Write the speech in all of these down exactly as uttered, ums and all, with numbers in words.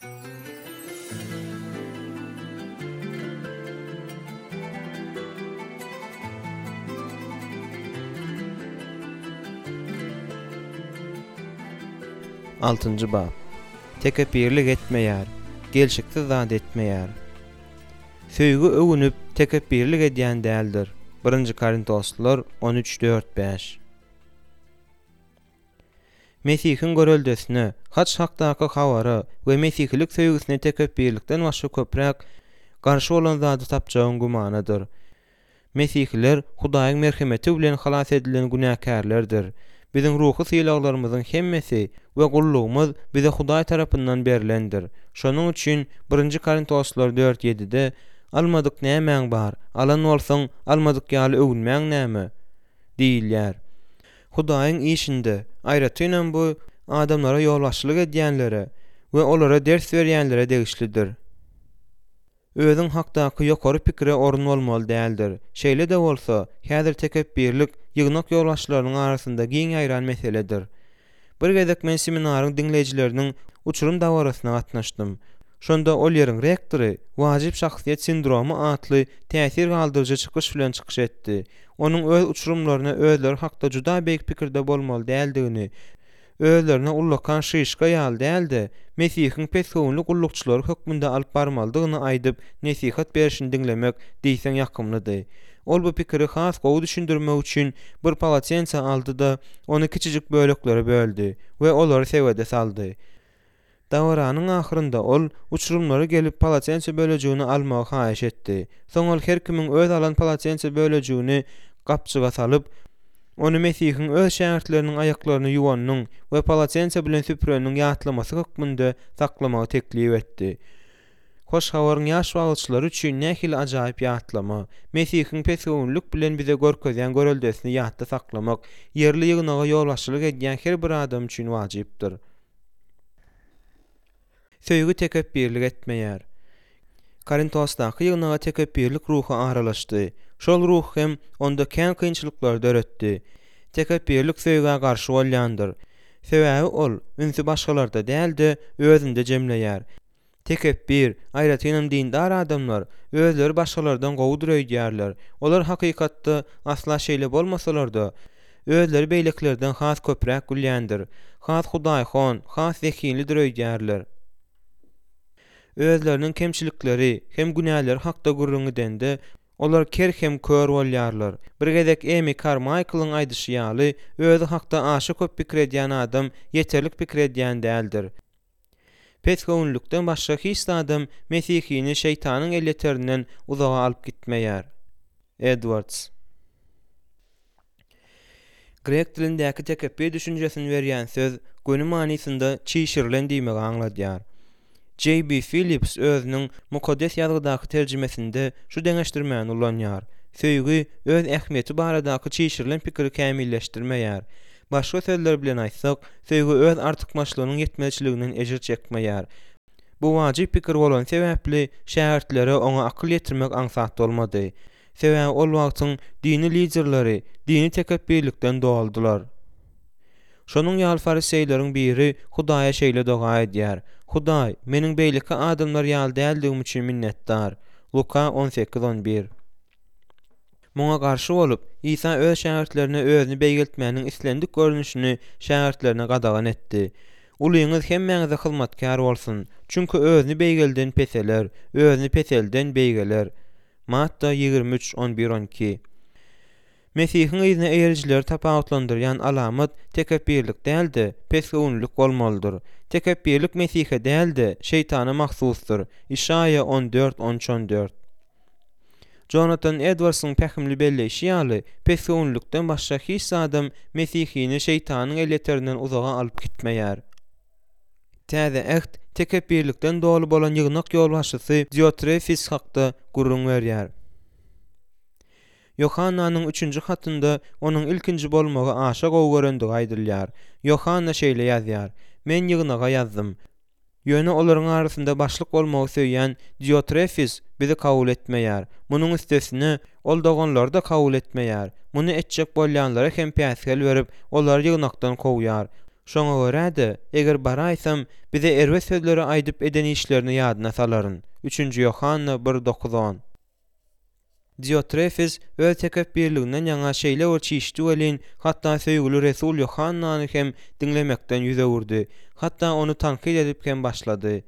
altıncı bab. Tekepirlik etmeýär, gelşikde zat etmeýär. Söýgü öwünüp tekepirlik edýän däldir. birinji Korintoslar on üç dört beş. Mesihin görüldesine, haç hakdaky habara we mesihlik söýgüsine tekepirlikden başga köpräk garşy bolan zady tapjagyn gumanydyr. Mesihler Hudaýyň merhemeti bilen halas edilen günäkärlerdir. Biziň ruhy syýlaglarymyzyň hemmesi we gullugymyz bize Hudaý tarapyndan berilendir. Şonuň üçin birinji Korintoslar dört ýedide almadyk nämäň bar, alan bolsaň almadyk ýaly öwünmäň näme diýilýär. Hudaýyň işinde aýratynan bu adamlara ýolbaşçylyk edýänlere we olara ders berýänlere degişlidir. Özüň hakdaky ýokary pikire orun bolmaly däldir. Şeýle de bolsa, häzir tekepbirlik ýygnak ýolbaşçylarynyň arasynda giň aýran meseledir. Bir gezek men seminaryň dinleýijileriniň uçurum dawarasyna gatnaşdym. Şonda ol ýeriň rektory wajyp şahsiýet sindromy atly täsir galdyrjy çykyş bilen çykyş etdi. Onuň öz uçurumlaryna özleri hakda juda beýik pikirde bolmaly däldigini, özlerine ullakan şyşka ýaly däldi, Mesihiň pesgowunly gullukçylary hökmünde alyp barmalydygyny aýdyp nesihat berişini dinlemek diýseň ýakymlydy. Ol bu pikiri has gowy düşündirmek üçin bir palatensa aldy da onu kiçijik böleklere böldi we olary sewede saldy. Dawaranyň ahyrynda ol uçurumlary gelip palatensa bölejigini almagy haýyş etdi. Soň ol her kimiň öz alan palatensa bölejigini gapçyga salyp onu Mesihiň öz şähertleriniň aýaklaryny ýuwanyň we palatensa bilen süpüreniň ýatlamasy hökmünde saklamagy teklip etdi. Hoş hawaryň ýaş wagtçylary üçin nähili ajaýyp ýatlama, Mesihiň pesgowunlyk bilen bize görkezýän görüldesini ýatda saklamak, ýerli ýygnaga ýolbaşçylyk edýän her bir adam üçin wajypdyr. Söýgü tekepbirlik etmeýär. Korintosdaky ýygnaga tekepbirlik ruhy aralaşdy. Şol ruh hem onda kän kynçylyklar döretdi. Tekepbirlik söýgüge garşy bolýandyr. Sebäbi ol ünsü başgalarda däldi, özünde jemleýär. Tekebbir, aýratynan dindar adamlar özleri başgalardan gowy duruýarlar. Olar hakykatda asla şeýle bolmasalar-da özleri beýleklerden has köpräk gülýändir. Has Hudaýhon, has zekili duruýarlar. Özleriniň kemçilikleri hem günäleri hakda gurrungydan olar ker hem kör bolýarlar. Bir gezek Amy Carmichael'ın aýdyşy ýaly özü hakda aşy köp pikir edýän adam ýeterlik pikir edýän däldir. Pesgowunlukdan başga hiç adam Mesihini şeytanyň elleterinden uzaga alyp gitmeýär. Edwards. Grek dilindäki tekebbir düşünjesini berýän söz göni manysynda çiğşirilen diýmegi aňladýar. J B Phillips özüniň Mukaddes ýazgydaky terjimesinde şu deňeşdirmäni ullanýar. Söýgü öz ähmiýeti baradaky çiğşirilen pikiri kämilleşdirmeýär. Başga sözler bilen aýtsak, söýgü öz artykmaçlygynyň ýetmezçiliginden ejir çekmeýär. Bu wajiп pikir bolan sebäpli şähertlere oňa akyl ýetirmek aňsat bolmady. Sebäbi ol wagtyň dini liderleri dini tekebbirlikden doaldylar. Şonuň ýaly fariseýleriň biri Hudaýa şeýle doga edýär. Hudaý, meniň beýleki adamlar ýaly däldigim üçin minnetdar. Luka on sekiz on bir. Muňa garşy bolup, İsa öz şähertlerine özüni beýgeltmäniň islendik görnüşini şähertlerine gadagan etdi. Ulyňyz hemmäňize hyzmatkar bolsun, çünki özüni beýgelden peseler, özüni peselden beýgeler. Matta ýigirmi üç on bir on iki. Mesihiň ýyzyna eýerjileri tapawutlandyrýan alamat tekebbirlik däldi, pesgowunlyk bolmalydyr. Tekebbirlik Mesihe däldi, şeytana mahsusdur. İşaya on dört on üç on dört. Jonathan Edwardsyň pähimli belleşi ýaly pesgowunlukdan başga hiç adam Mesihini şeytanyň elleterinden uzaga alyp gitmeýär. Täze äht tekebbirlikden dolu bolan ýygnak ýolbaşçysy Diotrefis hakda gurrun berýär. Yohannanyň üçünji hatynda onuň ilkinji bolmagy aşa gowy görendigi aýdylýar. Yohanna şeýle ýazýar: Men ýygnaga ýazdym. Ýöne olaryň arasynda başlyk bolmagy söýýän Diotrefis bizi kabul etmeýär. Munyň üstesine ol doganlar da kabul etmeýär. Muny etjek bolýanlara hem päsgel berip, olary ýygnakdan kowýar. Şoňa görä-de, eger baraýsam, bize erwe sözleri aýdyp eden işlerini ýadyna salaryn. üçünji Yohanna bir dokuz on. Diotrefes öz tekebbirliginden ýaňa şeýle ölçişdi welin, hatda söýgüli Resul Yohannany hem dinlemekden ýüze urdy. Hatda onu tankyd edip hem başlady.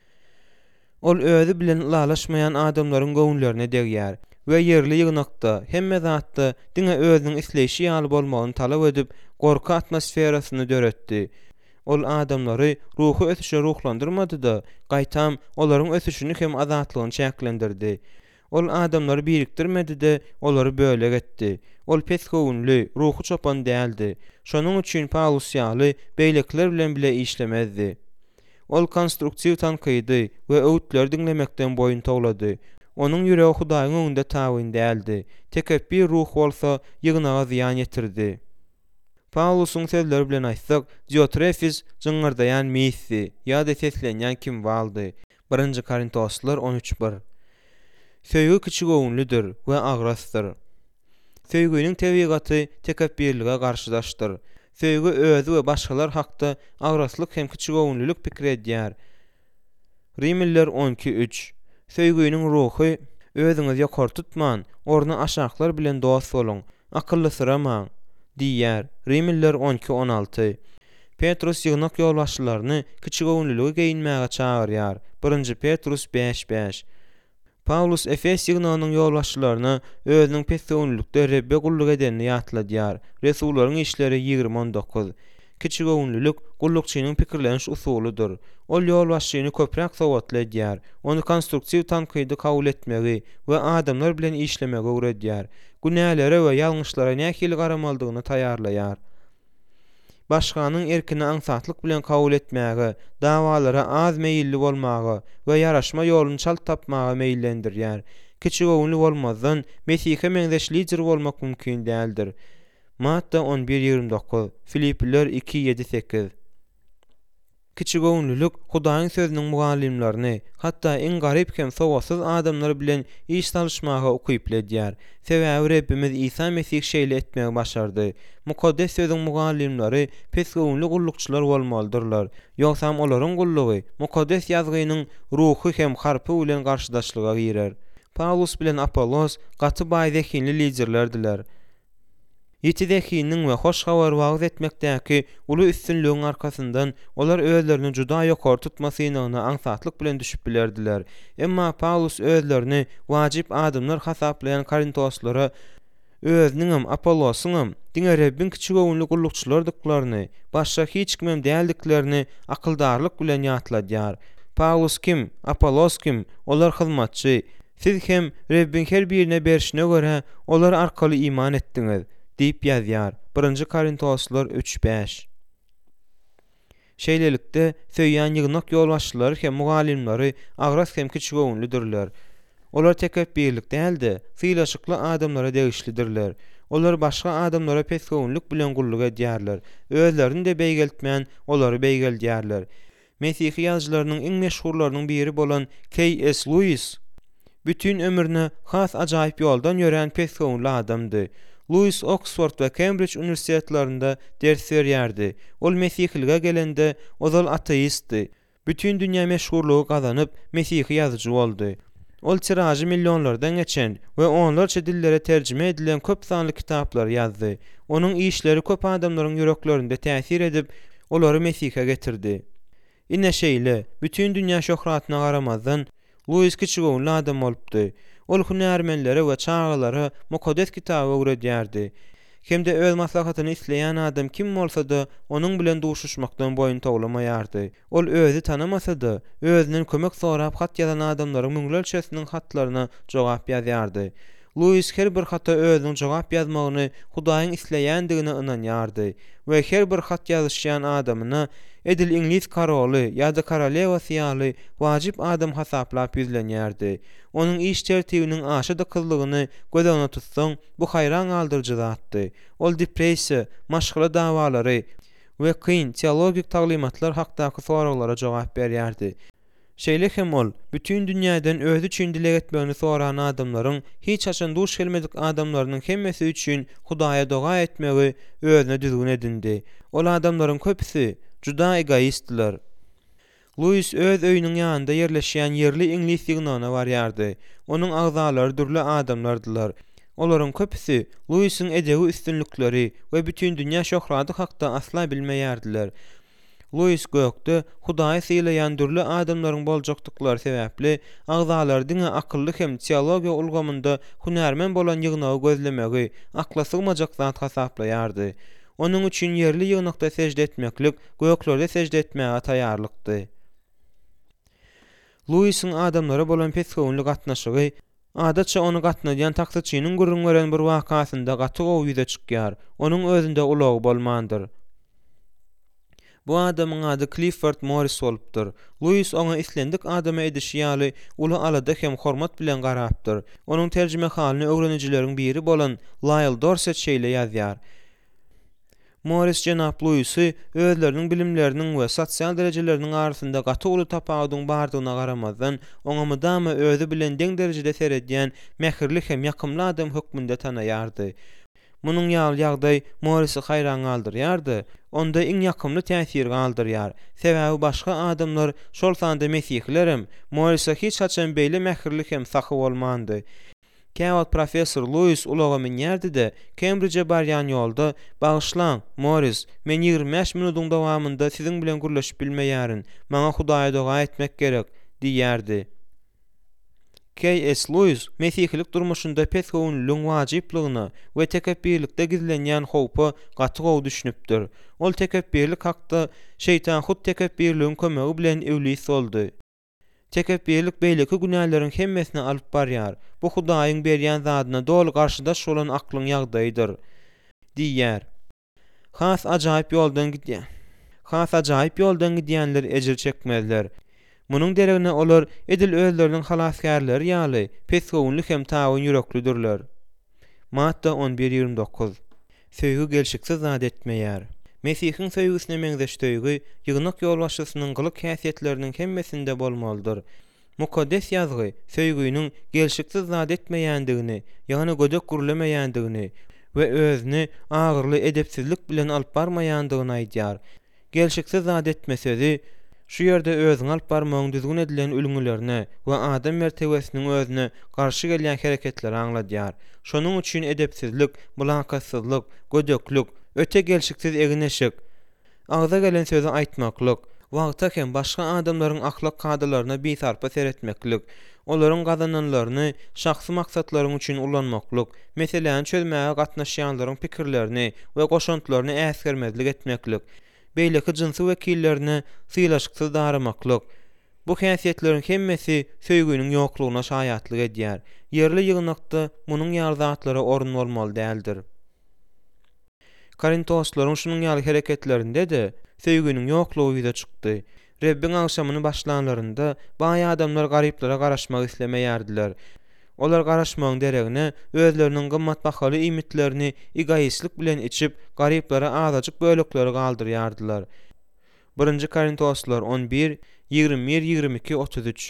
Ol özü bilen lalaşmayan adamlaryň göwnlerine degýär we yerli ýygnakda hemme zatda diňe özüniň isleýişi ýaly bolmagyny talap edip gorka atmosferasyny döretdi. Ol adamlary ruhy ösüşe ruhlandyrmady da, gaýtam olaryň ösüşini hem azatlygyny çäklendirdi. Ol adamlary birikdirmedi de, olary böle getdi. Ol pes göwnli, ruhy çopan däldi. Şonuň üçin Paulus ýaly beýlekler bilen bile işlemezdi. Ol konstruktiw tankydy we öwtler dinlemekden boyun toglady. Onuň ýüregi Hudaýyň öňünde tabyn däldi. Tekebbir ruh bolsa ýygnaga ziýan ýetirdi. Paulusyň sözleri bilen aýtsak, Diotrefes jyňyrdaýan missi, ýa-da seslenýän kim baldy. birinji Korintoslar on üç bir. Söýgü kiçik öňlüdir we agrasdyr. Söýgüniň tebigaty tekebbirlige garşydaşdyr. Söýgü özü we başgalar hakda agraslyk hem kiçik öňlülük pikir edýär. Rimiller on iki üç. Söýgüniň ruhy özüňiz ýokary tutman, orna aşaklar bilen dost bolun, akylly sıramaň diýär. Rimiller on iki on alty. Petrus ýygnak ýolbaşçylaryny kiçik öňlülüge geýinmäge çagyrýar. birinji Petrus beş beş. Paulus Efes ýygnanyň ýolbaşçylaryna özüniň pes öňlülükde Rebbe gulluk edenini ýatladýar. Resullaryň işleri ýygrimi on dokuz. Kiçik öňlülük gullukçynyň pikirleniş usulydyr. Ol ýolbaşçyny köprek sowatlaýar, onu konstruktiw tankydy kabul etmegi we adamlar bilen işlemegi öwredýär. Günälere we ýalňyşlara nähili garamalydygyny taýýarlaýar. Başganyň erkini aňsatlyk bilen kabul etmäge, dawalara az meýilli bolmagy we ýaraşma ýoluny çal tapmagy meýillendirýär. Kiçik öňlü bolmazdan Mesihe meňzeşlidir bolmak mümkin däldir. Matta on bir ýigri dokuz, Filippiler iki ýedi sekiz. Kiçik öňlülük Hudaýyň sözüniň mugallimlerini, hatda en garyp hem sowasyz adamlar bilen iş salşmaga ukypledýär. Sebäbi Rebbimiz İsa Mesih şeýle etmegi başardy. Mukaddes sözüň mugallimleri pes öňlü gullukçylar bolmalydyrlar. Ýogsam olaryň gullugy mukaddes ýazgynyň ruhy hem harpy bilen garşydaşlyga girer. Paulus bilen Apollos gaty baýdekinli liderlerdiler. Ýetidekiniň we hoş habar wagt etmekdäki uly üstünlüğün arkasyndan olar özlerini juda ýokary tutmasynyň aňsatlyk bilen düşüp bilerdiler. Emma Paulus özlerini wajyp adamlar hasaplayan Korintoslara özüniň Apollosyň diňe Rebbin kiçik öňlü gullukçylardyklaryny, başga hiç kimem däldiklerini akyldarlyk bilen ýatladýar. Paulus kim, Apollos kim? Olar hyzmatçy. Siz hem Rebbin her birine berişine görä olar arkaly iman etdiňiz diýip ýazýar. birinji Korintoslar üç beş. Şeýlelikde söýýän ýygnak ýolbaşçylary hem mugallimleri agras hem kiçik öňlüdirler. Olar tekebbirlik däldi, sylaşykly adamlara degişlidirler. Olar başga adamlara pes öňlük bilen gulluk edýärler. Özlerini de beýgeltmän olary beýgeldýärler. Mesihi ýazgylarynyň iň meşhurlarynyň biri bolan K S Lewis bütün ömrüni has ajaýyp ýoldan ýören pes öňlü adamdy. Lewis Oxford we Cambridge universitetlerinde ders berýärdi. Ol Mesihlige gelende ozal ateistdi. Bütün dünýä meşhurlugy gazanyp Mesihi ýazyjy boldy. Ol tiraji milyonlardan geçen we onlarça dillere terjime edilen köp sanly kitaplar ýazdy. Onuň işleri köp adamlaryň ýüreklerinde täsir edip olary Mesihe getirdi. Inne şeýle bütün dünýä şöhratyna garamazdan Lewis kiçik öňlü adam bolupdy. Ol hünärmenlere we çağalara mukaddes kitaby öwredýärdi. Hemde öz maslahatyny isleýän adam kim bolsa-da onuň bilen duşuşmakdan boyun toglamaýardy. Ol özü tanamasa-da özünden kömek sorap hat ýazan adamlaryň müňlelçesiniň hatlaryna jogap ýazýardy. Lewis her bir hata özüniň jogap ýazmagyny Hudaýyň isleýändigine ynanýardy we her bir hat ýazyşýan adamyna edil İngiliz karoly ýa-da karalewasy ýaly wajyp adam hasaplap ýüzlenýärdi. Onuň iş tertibiniň aşyda kyllygyny gözüne tutsaň, bu haýran galdyrjy zatdy. Ol depressiýa, maşgala dawalary we kyn teologik taglimatlar hakdaky soraglara jogap berýärdi. Şeýle hem ol, bütün dünýäden özü üçin dile etmegini soran adamlaryň hiç haçan duş gelmedik adamlarynyň hemmesi üçin Hudaýa doga etmegi özüne düzgün edindi. Ol adamlaryň köpüsi juda egoistler. Louis öz öýüniň ýanynda ýerleşýän ýerli ingliz ýygnagyna barýardy. Onuň agzalary dürli adamlardylar. Olaryň köpüsi Louis'iň edebi üstünlükleri we bütün dünýä şöhrady hakda asla bilmeýärdiler. Louis gökde Hudaý sylaýan dürli adamlaryň boljakdyklary sebäpli agzalary diňe akylly hem teologiýa ulgamynda hunärmen bolan ýygnagy gözlemegi akla sygmajak zat hasaplaýardy. Onuň üçin ýerli ýygnakda sejde etmeklik göklerde sejde etmäge taýýarlykdy. Louis'iň adamlara bolan pesgowunly gatnaşygy adatça onu gatnaýan taksçynyň gurrun gören bir wakasynda gaty gowy ýüze çykýar. Onuň özünde ulogy bolmandyr. Bu adamyň ady Clifford Morris bolupdyr. Louis oňa islendik adama edişi ýaly uly alada hem hormat bilen garapdyr. Onuň terjime halyny öwrenijileriň biri bolan Lyle Dorset şeýle ýazýar. Morris Janap Louis'i özleriniň bilimleriniň we sosial derejeleriniň arasynda gaty uly tapagyň bardygyna garamazdan oňa mydama özü bilen deň derejede seredýän mähirli hem ýakymly adam hökmünde tanaýardy. Munyň ýaly ýagdaý Morris'i haýran galdyrýardy. Onda iň ýakymly täsir galdyrýar. Sebäbi başga adamlar şol sanda mesihlerim Morris'a hiç haçan beýle mähirli hem sahy bolmandy. Käwat professor Louis ulaga minýärdi-de Cambridge'e barýan ýolda "Bagyşlaň, Morris, men ýygrimi beş minutyň dowamynda siziň bilen gürleşip bilmeýärin. Maňa Hudaýa doga etmek gerek" diýýärdi. K S Louis mesihlik durmuşynda pesgowunlygyň wajyplygyna we tekebbirlikde gizlenýän howpa gaty gowy düşünipdir. Ol tekebbirlik hakda şeytan hut tekebbirligiň kömegi bilen iblis boldy. Tekebbirlik beýleki günälerin hemmesini alyp barýar. Bu Hudaýyň berýän zadyna dolu garşydaş bolan aklyň ýagdaýydyr, diýýär. Has ajaýyp ýoldan gidýär. Has ajaýyp ýoldan gidýänler ejir çekmezler. Munyň deregine olar edil özleriniň halaskarlary ýaly pesgowunly hem taýyn ýüreklidirler. Matta on bir ýigirme dokuz. Söýgü gelşiksiz zat etmeýär. Mesihiň söýgüsine meňzeşdigi ýygnak ýolbaşçysynyň gylyk häsiýetleriniň hemmesinde bolmalydyr. Mukaddes ýazgy söýgüniň gelşiksiz zat etmeýändigini, ýagny gödek gürlemeýändigini we özüni agyrly edepsizlik bilen alyp barmaýandygyny aýdýar. Gelşiksiz zat etme sözi şu ýerde özüň alyp barmagyň düzgün edilen ülüňlerine we adam mertebesiniň özüne garşy gelýän hereketleri aňladýar. Şonuň üçin edepsizlik, mulakatsızlyk, gödeklik, öte gelşiksiz egineşik, agza gelen sözü aýtmaklyk, wagta hem başga adamlaryň ahlak kadalaryna bitarpa seretmeklik, olaryň gazananlaryny şahsy maksatlaryň üçin ulanmaklyk, meseleni çözmäge gatnaşýanlaryň pikirlerini we goşantlaryny äsgermezlik etmeklik, beýleki jinsy wekillerine sylaşyksy daramaklyk. Bu häsiýetleriň hemmesi söýgüniň ýoklugyna şaýatlyk edýär. Ýerli ýygnakda munyň ýardatlary orun bolmaly däldir. Korintoslaryň şunyň ýaly hereketlerinde de söýgüniň ýoklugy ýüze çykdy. Rebbiň agşamyny başlanlarynda baý adamlar garyplara garaşmak islemeýärdiler. Olar garaşmagyň deregine özleriniň gymmat bahaly imitlerini egoistlik bilen içip garyplara azaçyk bölekleri galdyrýardylar. birinji Korintoslar on bir ýigirme bir ýigirme iki otuz üç.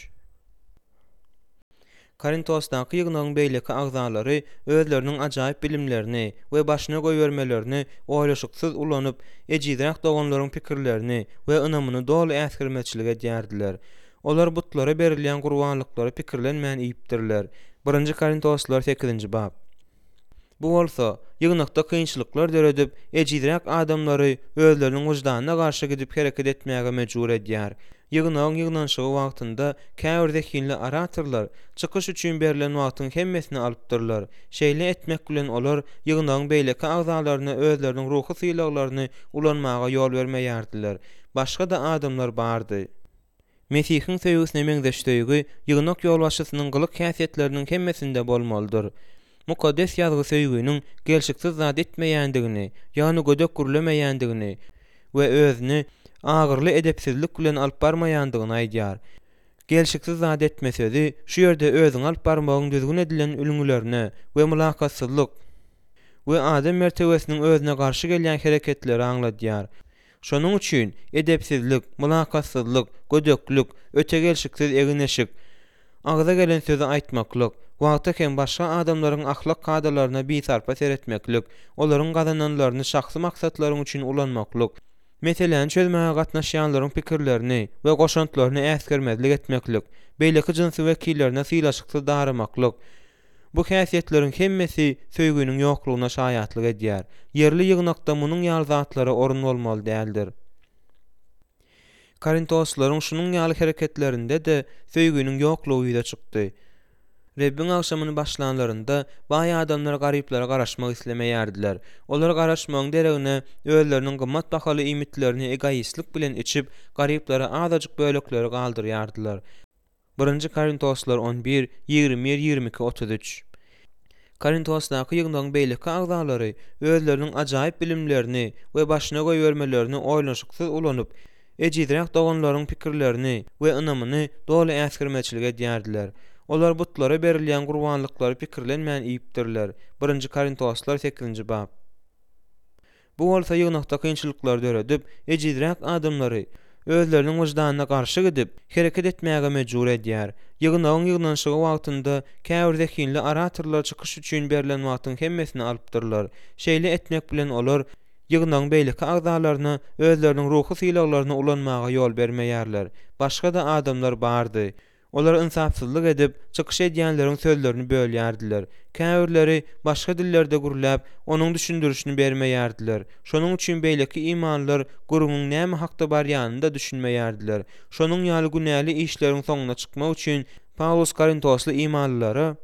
Korintosdaky ýygnagyň beýleki agzalary özleriniň ajaýyp bilimlerini we başyna goýbermelerini oýlaşyksy ulanyp ejizrak doganlaryň pikirlerini we ynamyny dolu äsgirmeçilik edýärdiler. Olar butlara berilýän gurbanlyklary pikirlenmän iýipdirler. birinji Korintoslar sekizinji bab. Bu bolsa ýygnakda kynçylyklar döredip ejizrak adamlary özleriniň wyjdanyna garşy gidip hereket etmäge mejbur edýär. Ýygnagyň ýygnanşygy wagtynda käbir zekinli aratorlar çykyş üçin berilen wagtyň hemmesini alypdyrlar. Şeýle etmek bilen olar ýygnagyň beýleki agzalaryna özleriniň ruhy sylaklaryny ulanmaga ýol bermeýärdiler. Başga da adamlar bardy. Mesihiň söýgüsine meňzeşdigi ýygnak ýolbaşçysynyň gylyk häsiýetleriniň hemmesinde bolmalydyr. Mukaddes ýazgy söýgüniň gelşiksiz zat etmeýändigini, ýagny gödek gürlemeýändigini we özüni agyrly edepsizlik bilen alyp barmaýandygyny aýdýar. Gelşiksiz zat etme sözi şu ýerde özüň alyp barmagyň düzgün edilen ülüňlerine we mulakatsızlyk we adam mertebesiniň özüne garşy gelýän hereketleri aňladýar. Şonuň üçin edepsizlik, mulakatsızlyk, gödeklik, öte gelşiksiz egineşik, agza gelen sözi aýtmaklyk, Wagtaken başga adamlaryň ahlak kadalaryna bitarpa seretmeklik, olaryň gazananlaryny şahsy maksatlaryň üçin ulanmaklyk, meseleni çözmäge gatnaşýanlaryň pikirlerini we goşantlaryny äsgermezlik etmeklik, beýleki jynsy wekillerine sylaşyksyz daramaklyk. Bu häsiýetleriň hemmesi söýgüniň ýoklugyna şaýatlyk edýär. Yerli ýygnakda munyň ýaly orun bolmaly däldir. Korintosslaryň şunyň ýaly hereketlerinde de söýgüniň ýoklugy ýyda çykdy. Rebbiň agşamyny başlanlarynda baý adamlar garyplara garaşmak islemeýärdiler. Olar garaşmagyň deregine özleriniň gymmat bahaly imitlerini egoistlik bilen içip garyplara azadyk bölekleri galdyrýardylar. birinji Korintoslar on bir ýigirme ýigirme iki otuz üç. Korintosdaky ýygnaň beýleki agzalary özleriniň ajaýyp bilimlerini we başyna goýbermelerini oýlaşyksyz ulanyp, ejizrak doganlaryň pikirlerini we ynamyny doly äsgermeçilik edýärdiler. Olar butlara berilýän gurbanlyklary pikirlenmän iýipdirler. birinji Korintoslar sekizinji bab. Bu bolsa ýygnakda kynçylyklar döredip, ejizrak adamlary özleriniň wyjdanyna garşy gidip hereket etmäge mejbur edýär. Ýygnagyň ýygnanşygy wagtynda käbir zekinli aratorlar çykyş üçin berilen wagtyň hemmesini alypdyrlar. Şeýle etmek bilen olar ýygnagyň beýleki agzalaryna özleriniň ruhy sylaklaryna ulanmaga ýol bermeýärler. Başga da adamlar bardy. Olar insafsızlyk edip, çykyş edýänleriň sözlerini bölýärdiler. Käbirleri başga dillerde gurulap, onuň düşündürüşini bermeýärdiler. Şonuň üçin beýleki imanlar gurunyň näme hakda barýanyny da düşünmeýärdiler. Şonuň ýaly günäli işleriň soňuna çykmak üçin Paulus Korintosly imanlylara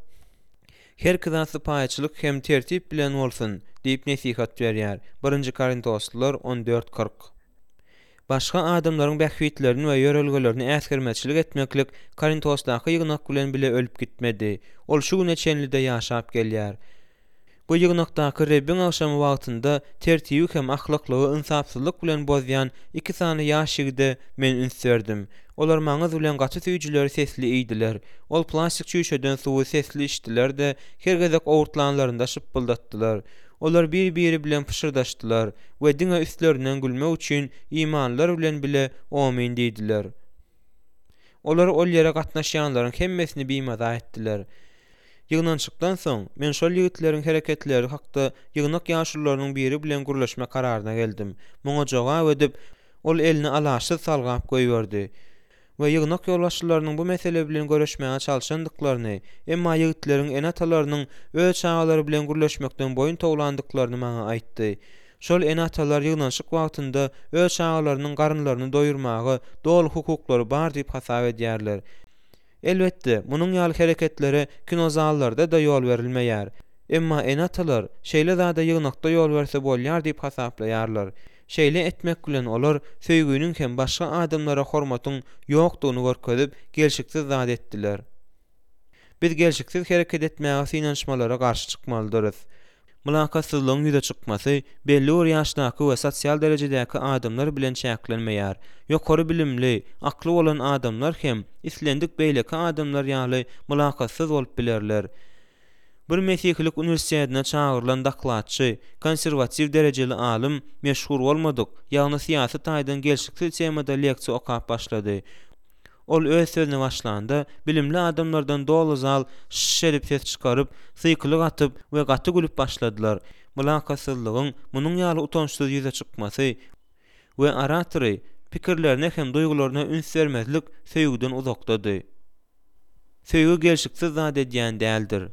her kızansı paýçylyk hem tertip bilen bolsun diýip nesihat berýär. birinji Korintoslylar on dört kırk. Başga adamlaryň bähwitlerini we ýörelgelerini äsgermeçilik etmeklik Korintosdaky ýygnak bilen bile ölüp gitmedi. Ol şu güne çenlide ýaşap gelýär. Bu ýygnakdaky Rebbiň agşamy wagtynda tertip hem ahlaklygy insafsızlyk bilen bozýan iki sany ýaşygdy men ünsärdim. Olar maňyz bilen gaty süýjileri sesli iýdiler. Ol plastik çüýşeden suwy sesli içdiler de her gezek owurtlanlarynda şypyldatdylar. Olar bir-biri bilen pışırdaşdylar we diňe üstlerinden gülmek üçin imanlar bilen bile amin diýdiler. Olar ol ýere gatnaşýanlaryň hemmesini bimaza etdiler. Ýygnançykdan soň men şol ýigitleriň hereketleri hakda ýygnak ýaşurlarynyň biri bilen gurlaşma kararyna geldim. Muňa jogap edip ol elini alaşyz salgap goýberdi. We ýygnak ýolbaşçylarynyň bu mesele bilen görüşmäge çalşandyklaryny, emma ýigitleriň enatalarynyň öz çağalary bilen gurlaşmakdan boyun toglandyklaryny maňa aýtdy. Şol enatalar ýygnançyk wagtynda öz çağalarynyň garynlaryny doýurmagy dol hukuklary bar diýip hasap edýärler. Elbetde, munyň ýaly hereketleri kinozallarda da ýol berilmeýär. Emma enatalar şeýle zada ýygnakda ýol berse bolýar diýip hasaplaýarlar. Şeýle etmek bilen olar söýgüniň hem başga adamlara hormatyň ýokdugyny görkezip gelşiksiz zat etdiler. Biz gelşiksiz hereket etmäge synanşmalara garşy çykmalydyryz. Mülakatsızlygyň ýüze çykmasy belli bir ýaşdaky we sosial derejedäki adamlar bilen çäklenmeýär. Ýokary bilimli, akly bolan adamlar hem islendik beýleki adamlar ýaly mülakatsyz bolup bilerler. Bir Mesihlik universitetine çağırılan daklatçy, konservativ dereceli alim meşhur bolmadyk, ýagny siýasat aýdan gelşikli temada leksiýa okap başlady. Ol öz sözüne başlanda bilimli adamlardan dolu zal şerip ses çıkarıp, syklyk atyp we gaty gülüp başladylar. Mülakatsızlygyň munyň ýaly utançsyz ýüze çykmasy we oratory pikirlerine hem duýgularyna üns bermezlik söýgüden uzakdady. Söýgü gelşiksiz zat edýän däldir.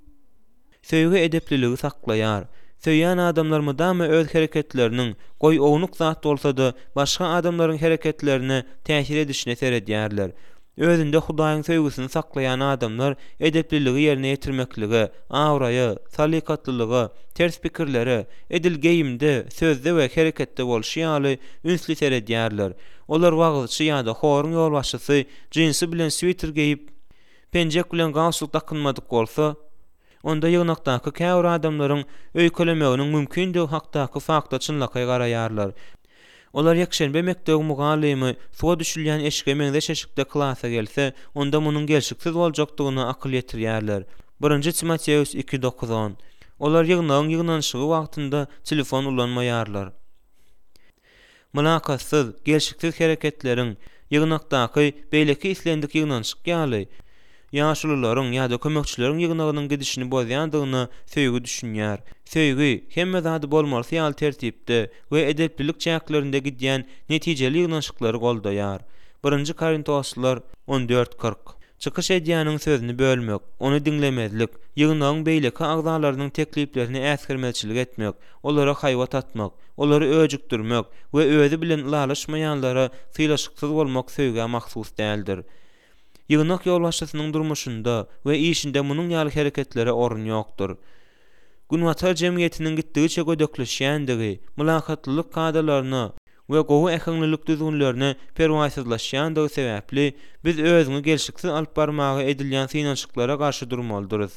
Söýgü edepliligi saklaýar. Söýýän adamlar mydama öz hereketleriniň goý ownuk zat bolsa-da başga adamlaryň hereketlerine täsir edişine seredýärler. Özünde Hudaýyň söýgüsini saklaýan adamlar edepliligi ýerine ýetirmeklige, awraýy, salykatlylygy, ters pikirleri, edilgeýimde, sözde we hereketde bolşy ýaly ünsli seredýärler. Olar wagtçy ýa-da horuň ýolbaşçysy jinsy bilen switer geyip, penjek bilen gawşyk takynmadyk bolsa, onda ýygnakdaky käbir adamlaryň öýkelemeginiň mümkindigi hakdaky fakta çynlakay garaýarlar. Olar ýekşenbe mektep mugallymy suwa düşülýän eşige meňze şeşikde klasa gelse, onda munyň gelşiksiz boljakdygyna akyl ýetirýärler. birinji Timoteus iki dokuz on. Olar ýygnagyň ýygnanşygy wagtynda telefon ulanmaýarlar. Mülakatsyz, gelşiksiz hereketleriň ýygnakdaky beýleki islendik ýygnanşyk ýaly ýaşulylaryň ýa-da kömekçileriň ýygnagynyň gidişini bozýandygyny söýgü düşünýär. Söýgü hemme zady bolmaly ýaly tertipde we edeplilik çäklerinde gidýän netijeli ýygnaşyklary goldaýar. birinji Korintoslar on dört kırk. Çykyş edýäniň sözüni bölmek, onu dinlemezlik, ýygnagyň beýleki agzalarynyň tekliplerini äsgirmezçilik etmek, olara haýwat atmak, olary öjükdirmek we özü bilen lalaşmaýanlara sylaşyksyz bolmak söýgüge mahsus däldir. Ýygnak ýolbaşçysynyň durmuşynda we işinde munyň ýaly hereketlere orun ýokdur. Günwatar jemgyýetiniň gitdigiçe gödekleşýändigi, mülakatlylyk kadrlaryna we gowy ählilik düzgünlerine perwasyzlaşýandygy sebäpli biz özüňi gelşiksiz alyp barmagy edilýän synaşyklara garşy durmalydyryz.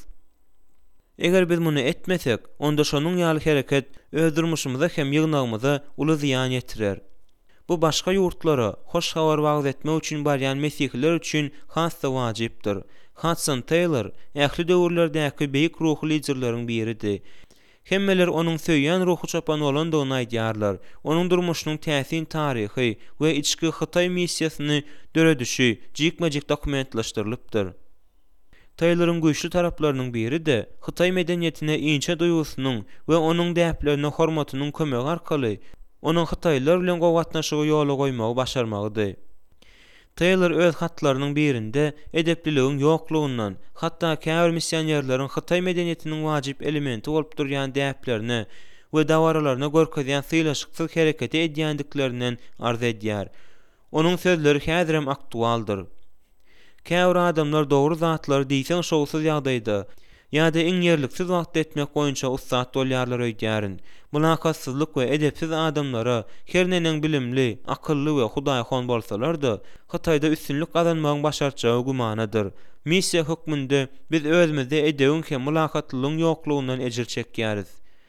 Eger biz muny etmesek, onda şonuň ýaly hereket öz durmuşymyza hem ýygnagymyza uly ziýan ýetirer. Bu başga ýurtlara hoş habar wagt etmek üçin barýan mesihler üçin hassa wajypdyr. Hudson Taylor ähli döwürlerdäki beýik ruhly liderleriň biridir. Hemmeler onuň söýýän ruhy çapan bolandygyny aýdýarlar. Onuň durmuşynyň täsin taryhy we içki Hytaý missiýasyny döredişi jikmejik dokumentlaşdyrylypdyr. Taylor'ın güýçli taraplarynyň biri de Hytaý medeniýetine inçe duýgusynyň we onuň däplerine hormatynyň kömegi arkaly onuň Hytaýlar bilen gowgatnaşygy ýola goýmagy başarmagydy. Taylor öz hatlarynyň birinde edepliligiň ýoklugyndan, hatda käbir missionerleriň Hytaý medeniýetiniň wajyp elementi bolup durýan däplerini we dawaralaryna görkezýän sylaşyksyz hereketi edýändiklerinden arz edýär. Onuň sözleri häzirem aktualdyr. Käbir adamlar dogry zatlary diýsen şowsuz ýagdaýda ýa-da iň ýerliksiz wagt etmek boýunça ussat bolýarlar öýdýärin. Mülakatsyzlyk we edepsiz adamlara hernenen bilimli, akylly we Hudaýhon bolsalar-da, Hytaýda üstünlük gazanmagyň başarjagy gumanadyr. Missiýa hukmynda biz özümizde edegiň hem mülakatlylygyň ýoklugyndan ejir çekýäris.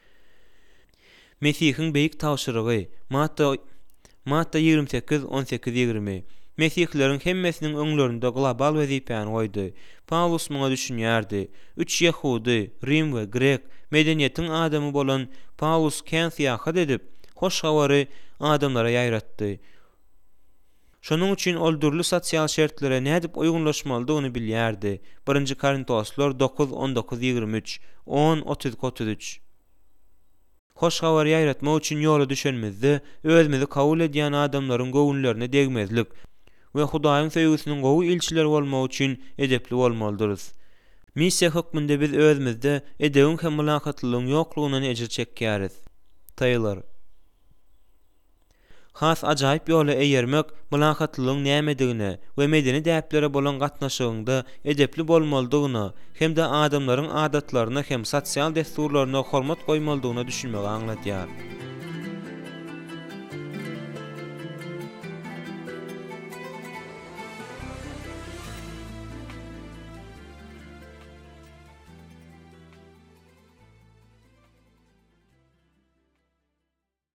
Mesihiň beýik tawşyrygy, Matta Matta ýigrimä sekiz on sekiz ýigirme. Mesihleriň hemmesiniň öňlerinde global wezipäni goýdy. Paulus muňa düşünýärdi. Üç Ýehudi, Rim we Grek medeniýetiň adamy bolan Paulus kän syýahat edip, hoş hawary adamlara ýaýratdy. Şonuň üçin ol durly sosial şertlere nädip uýgunlaşmalydygyny bilýärdi. birinji Korintoslar dokuz on dokuz ýigirme üç, on otuz otuz üç. Hoş hawary ýaýratmak üçin ýola düşenmizde özümizi kabul edýän adamlaryň göwnlerine degmezlik we Hudaýyň söýgüsiniň gowy ilçileri bolmak üçin edepli bolmalydyryz. Missiýa hukmynda biz özümizde edegiň hem mülakatlylygyň ýoklugyndan ejir çekýäris. Taylor has ajaýyp ýola eýermek mülakatlylygyň nämedigine we medeni däplere bolan gatnaşygyňda edepli bolmalydygyna hem-de adamlaryň adatlaryna hem sosial desturlaryna hormat goýmalydygyna düşünmegi aňlatýar.